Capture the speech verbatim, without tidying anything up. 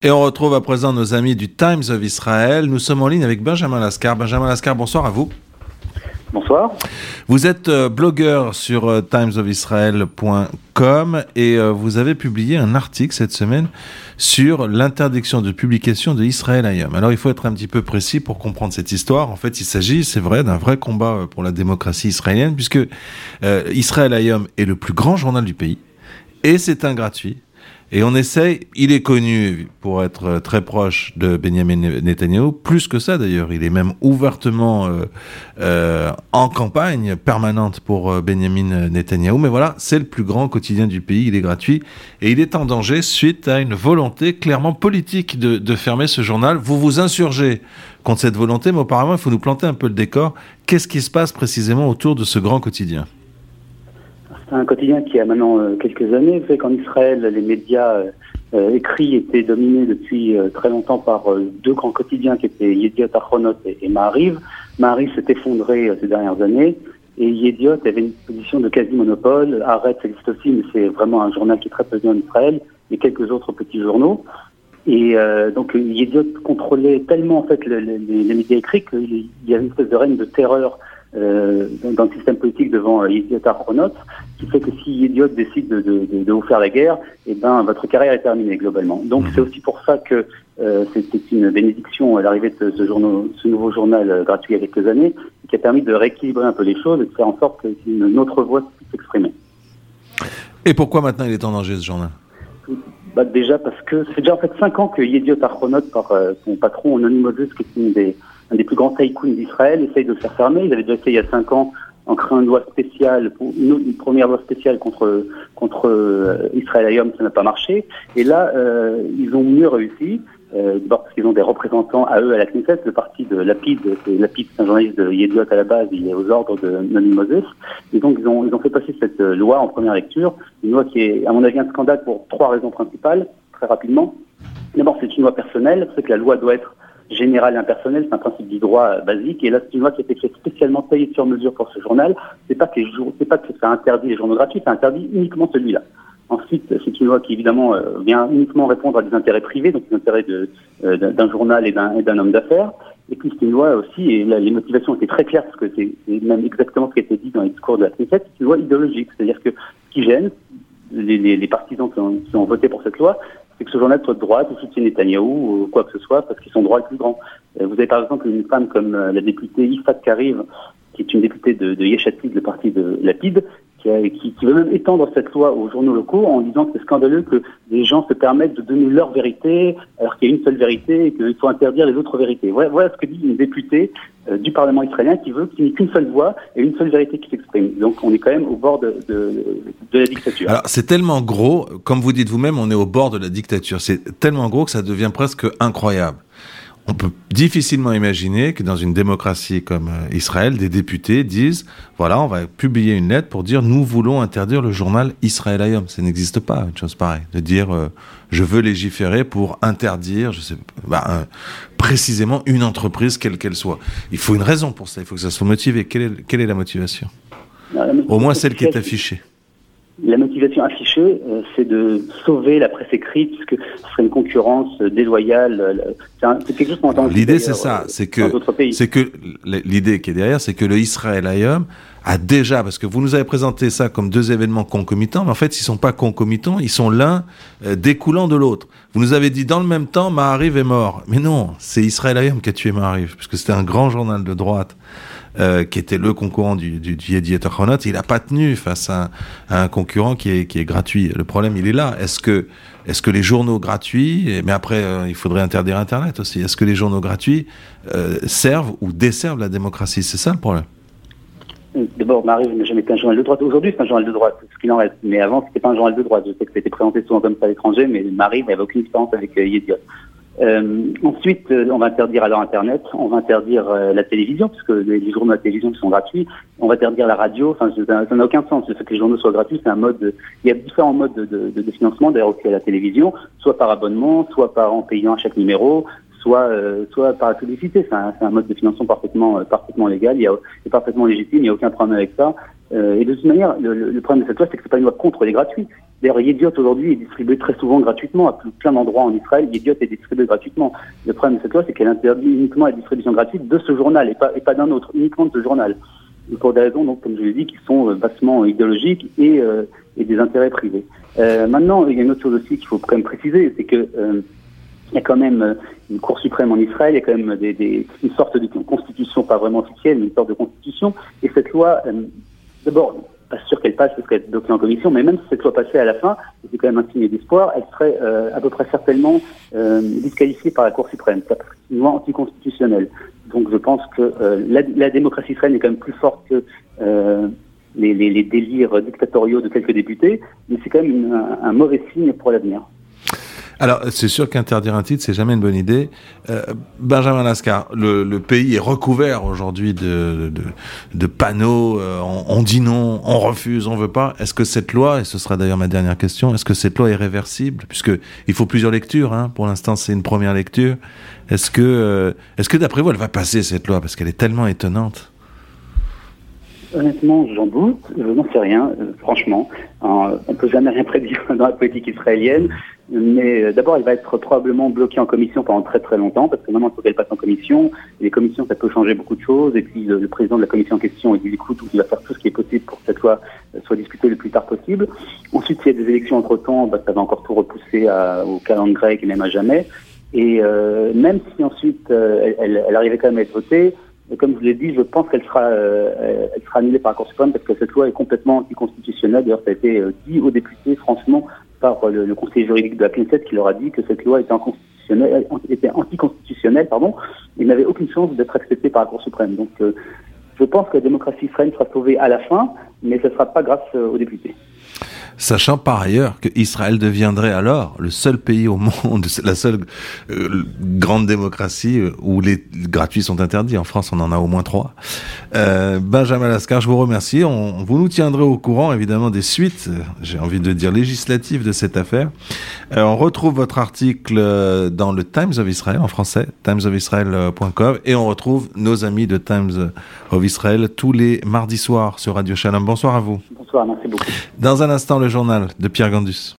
Et on retrouve à présent nos amis du Times of Israel. Nous sommes en ligne avec Benjamin Lascar. Benjamin Lascar, bonsoir à vous. Bonsoir. Vous êtes euh, blogueur sur euh, times of israel point com et euh, vous avez publié un article cette semaine sur l'interdiction de publication de Israël Hayom. Alors il faut être un petit peu précis pour comprendre cette histoire. En fait, il s'agit, c'est vrai, d'un vrai combat pour la démocratie israélienne puisque euh, Israël Hayom est le plus grand journal du pays et c'est un gratuit. Et on essaye, il est connu pour être très proche de Benjamin Netanyahou, plus que ça d'ailleurs, il est même ouvertement euh, euh, en campagne permanente pour euh, Benjamin Netanyahou, mais voilà, c'est le plus grand quotidien du pays, il est gratuit, et il est en danger suite à une volonté clairement politique de, de fermer ce journal. Vous vous insurgez contre cette volonté, mais auparavant il faut nous planter un peu le décor. Qu'est-ce qui se passe précisément autour de ce grand quotidien ? C'est un quotidien qui a maintenant euh, quelques années. Vous savez qu'en Israël, les médias euh, écrits étaient dominés depuis euh, très longtemps par euh, deux grands quotidiens qui étaient Yediot Ahronot et, et Ma'ariv. Ma'ariv s'est effondré euh, ces dernières années et Yediot avait une position de quasi-monopole. Haaretz existe aussi, mais c'est vraiment un journal qui est très pesé en Israël et quelques autres petits journaux. Et euh, donc Yediot contrôlait tellement en fait le, le, les, les médias écrits qu'il y avait une espèce de règne de terreur Euh, dans le système politique devant euh, Yediot Ahronot, qui fait que si Yediot décide de, de, de, de vous faire la guerre, eh ben votre carrière est terminée globalement. Donc c'est aussi pour ça que euh, c'était une bénédiction à l'arrivée de ce, journal, ce nouveau journal euh, gratuit il y a quelques années, qui a permis de rééquilibrer un peu les choses et de faire en sorte qu'une autre voix puisse s'exprimer. Et pourquoi maintenant il est en danger ce journal ? Bah, déjà parce que ça fait déjà en fait cinq ans que Yediot Ahronot, par euh, son patron Noni Moses, qui est une des un des plus grands tycoons d'Israël, essaye de le faire fermer. Ils avaient déjà essayé il y a cinq ans en créant une loi spéciale, pour une, une première loi spéciale contre contre euh, Israël Hayom, ça n'a pas marché. Et là, euh, ils ont mieux réussi, euh, d'abord parce qu'ils ont des représentants à eux à la Knesset, le parti de Lapid, c'est Lapid, c'est un journaliste de Yediot à la base, il est aux ordres de Noni Moses. Et donc ils ont ils ont fait passer cette loi en première lecture, une loi qui est à mon avis un scandale pour trois raisons principales, très rapidement. D'abord, c'est une loi personnelle, c'est que la loi doit être général et impersonnel, c'est un principe du droit euh, basique, et là c'est une loi qui a été faite spécialement taillée sur mesure pour ce journal. C'est pas que les jour... c'est pas que ça interdit les journaux gratuits, ça interdit uniquement celui-là. Ensuite, c'est une loi qui évidemment euh, vient uniquement répondre à des intérêts privés, donc les intérêts de, euh, d'un journal et d'un, et d'un homme d'affaires. Et puis c'est une loi aussi, et là les motivations étaient très claires, parce que c'est, c'est même exactement ce qui a été dit dans les discours de la Knesset, c'est une loi idéologique, c'est-à-dire que ce qui gêne les, les, les partisans qui ont, qui ont voté pour cette loi, c'est que ce journal soit de droite ou soutient Netanyahou ou quoi que ce soit, parce qu'ils sont droits les plus grands. Vous avez par exemple une femme comme la députée Yifat Kariv, qui est une députée de, de Yesh Atid, le parti de Lapid, qui, a, qui, qui veut même étendre cette loi aux journaux locaux en disant que c'est scandaleux que les gens se permettent de donner leur vérité alors qu'il y a une seule vérité et qu'il faut interdire les autres vérités. Voilà, voilà ce que dit une députée euh, du Parlement israélien qui veut qu'il n'y ait qu'une seule voix et une seule vérité qui s'exprime. Donc on est quand même au bord de, de, de la dictature. Alors c'est tellement gros, comme vous dites vous-même, on est au bord de la dictature. C'est tellement gros que ça devient presque incroyable. On peut difficilement imaginer que dans une démocratie comme Israël, des députés disent « Voilà, on va publier une lettre pour dire « Nous voulons interdire le journal Israël Hayom ». Ça n'existe pas, une chose pareille. De dire euh, « Je veux légiférer pour interdire, je sais bah, euh, précisément une entreprise, quelle qu'elle soit ». Il faut une raison pour ça, il faut que ça soit motivé. Quelle est, quelle est la motivation ? Non, la motivation, au moins celle qui est affichée. La motivation affichée, euh, c'est de sauver la presse écrite, puisque ce serait une concurrence euh, déloyale. Euh, c'est, un, c'est quelque chose qu'on entend. L'idée, c'est ça, euh, c'est que, c'est que l'idée qui est derrière, c'est que le Israël Hayom a déjà, parce que vous nous avez présenté ça comme deux événements concomitants, mais en fait, ils sont pas concomitants, ils sont l'un euh, découlant de l'autre. Vous nous avez dit dans le même temps, Ma'ariv est mort. Mais non, c'est Israël Hayom qui a tué Ma'ariv, puisque c'était un grand journal de droite. Euh, qui était le concurrent du, du, du Yediot Ahronot, il n'a pas tenu face à un, à un concurrent qui est, qui est gratuit. Le problème, il est là. Est-ce que, est-ce que les journaux gratuits, mais après, euh, il faudrait interdire Internet aussi, est-ce que les journaux gratuits euh, servent ou desservent la démocratie ? C'est ça le problème. D'abord, Ma'ariv n'a jamais été un journal de droite. Aujourd'hui, c'est un journal de droite, ce qu'il en reste. Mais avant, c'était pas un journal de droite. Je sais que c'était présenté souvent comme ça à l'étranger, mais Ma'ariv n'avait aucune différence avec euh, Yediot. Euh, ensuite, euh, on va interdire alors Internet, on va interdire euh, la télévision, puisque les, les journaux de la télévision sont gratuits, on va interdire la radio, enfin ça, ça n'a aucun sens, le fait que les journaux soient gratuits, c'est un mode, de, il y a différents modes de, de, de, de financement, d'ailleurs aussi à la télévision, soit par abonnement, soit par en payant à chaque numéro, soit euh, soit par la publicité, c'est un, c'est un mode de financement parfaitement, euh, parfaitement légal, il y a, c'est parfaitement légitime, il n'y a aucun problème avec ça. Euh, et de toute manière, le, le, le problème de cette loi, c'est que c'est pas une loi contre les gratuits. D'ailleurs, Yediot aujourd'hui est distribué très souvent gratuitement à plein d'endroits en Israël. Yediot est distribué gratuitement. Le problème de cette loi, c'est qu'elle interdit uniquement la distribution gratuite de ce journal et pas, et pas d'un autre, uniquement de ce journal. Et pour des raisons, donc, comme je l'ai dit, qui sont euh, bassement idéologiques et, euh, et des intérêts privés. Euh, maintenant, il y a une autre chose aussi qu'il faut quand même préciser, c'est que euh, il y a quand même une Cour suprême en Israël, il y a quand même des, des, une sorte de constitution, pas vraiment officielle, mais une sorte de constitution. Et cette loi, euh, d'abord, pas sûr qu'elle passe parce qu'elle est bloquée en commission, mais même si cette loi passait à la fin, c'est quand même un signe d'espoir, elle serait euh, à peu près certainement euh, disqualifiée par la Cour suprême. C'est une loi anticonstitutionnelle. Donc je pense que euh, la, la démocratie israélienne est quand même plus forte que euh, les, les, les délires dictatoriaux de quelques députés, mais c'est quand même une, un, un mauvais signe pour l'avenir. Alors, c'est sûr qu'interdire un titre, c'est jamais une bonne idée. Euh, Benjamin Lascar, le, le pays est recouvert aujourd'hui de, de, de panneaux. Euh, on, on dit non, on refuse, on veut pas. Est-ce que cette loi, et ce sera d'ailleurs ma dernière question, est-ce que cette loi est réversible? Puisque il faut plusieurs lectures. Hein. Pour l'instant, c'est une première lecture. Est-ce que, euh, est-ce que d'après vous, elle va passer cette loi parce qu'elle est tellement étonnante? Honnêtement, j'en doute. Je n'en sais rien, euh, franchement. Euh, on peut jamais rien prédire dans la politique israélienne. Mais euh, d'abord, elle va être probablement bloquée en commission pendant très très longtemps, parce que maintenant, il faut qu'elle passe en commission. Et les commissions, ça peut changer beaucoup de choses. Et puis, le, le président de la commission en question, il dit, écoute, il va faire tout ce qui est possible pour que cette loi euh, soit discutée le plus tard possible. Ensuite, s'il y a des élections entre-temps, bah, ça va encore tout repousser à, au calendrier grec et même à jamais. Et euh, même si ensuite, euh, elle, elle arrivait quand même à être votée, et comme je l'ai dit, je pense qu'elle sera, euh, elle sera annulée par la Cour suprême parce que cette loi est complètement anticonstitutionnelle. D'ailleurs, ça a été euh, dit aux députés, franchement, par euh, le, le conseiller juridique de la Knesset qui leur a dit que cette loi était, inconstitutionnelle, était anticonstitutionnelle, pardon, et n'avait aucune chance d'être acceptée par la Cour suprême. Donc, euh, je pense que la démocratie israélienne sera sauvée à la fin, mais ce ne sera pas grâce euh, aux députés. Sachant par ailleurs que Israël deviendrait alors le seul pays au monde, la seule euh, grande démocratie où les gratuits sont interdits. En France, on en a au moins trois. Euh, Benjamin Lascar, je vous remercie. On, vous nous tiendrez au courant, évidemment, des suites, j'ai envie de dire législatives de cette affaire. Euh, on retrouve votre article dans le Times of Israel, en français, times of israel point com, et on retrouve nos amis de Times of Israel tous les mardis soirs sur Radio Shalom. Bonsoir à vous. Bonsoir, merci beaucoup. Dans un instant, le journal de Pierre Gandus.